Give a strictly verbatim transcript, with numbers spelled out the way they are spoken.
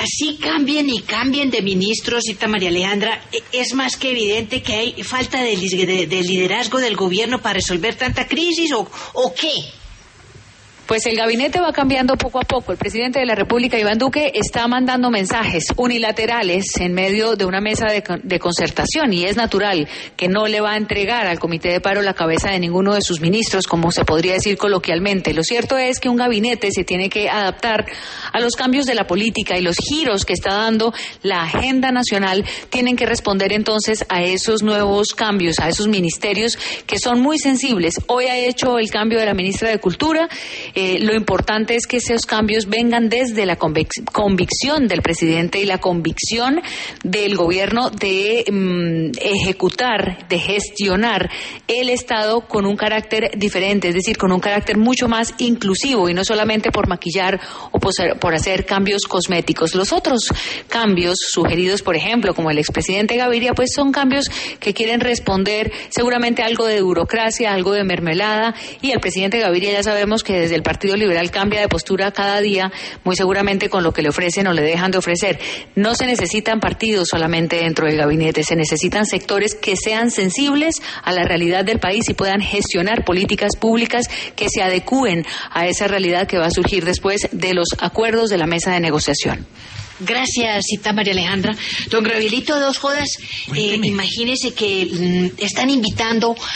así cambien y cambien de ministros, cita María Alejandra, es más que evidente que hay falta de, de, de liderazgo del gobierno para resolver tanta crisis, ¿o, o qué? Pues el gabinete va cambiando poco a poco. El presidente de la República, Iván Duque, está mandando mensajes unilaterales en medio de una mesa de, de concertación, y es natural que no le va a entregar al Comité de Paro la cabeza de ninguno de sus ministros, como se podría decir coloquialmente. Lo cierto es que un gabinete se tiene que adaptar a los cambios de la política, y los giros que está dando la agenda nacional tienen que responder entonces a esos nuevos cambios, a esos ministerios que son muy sensibles. Hoy ha hecho el cambio de la ministra de Cultura. Eh, lo importante es que esos cambios vengan desde la convic- convicción del presidente y la convicción del gobierno de mm, ejecutar, de gestionar el Estado con un carácter diferente, es decir, con un carácter mucho más inclusivo, y no solamente por maquillar o por, por hacer cambios cosméticos. Los otros cambios sugeridos, por ejemplo, como el expresidente Gaviria, pues son cambios que quieren responder seguramente a algo de burocracia, algo de mermelada, y el presidente Gaviria ya sabemos que desde el Partido Liberal cambia de postura cada día, muy seguramente con lo que le ofrecen o le dejan de ofrecer. No se necesitan partidos solamente dentro del gabinete, se necesitan sectores que sean sensibles a la realidad del país y puedan gestionar políticas públicas que se adecúen a esa realidad que va a surgir después de los acuerdos de la mesa de negociación. Gracias, cita María Alejandra. Don Gabrielito, dos jodas, eh, imagínese que mm, están invitando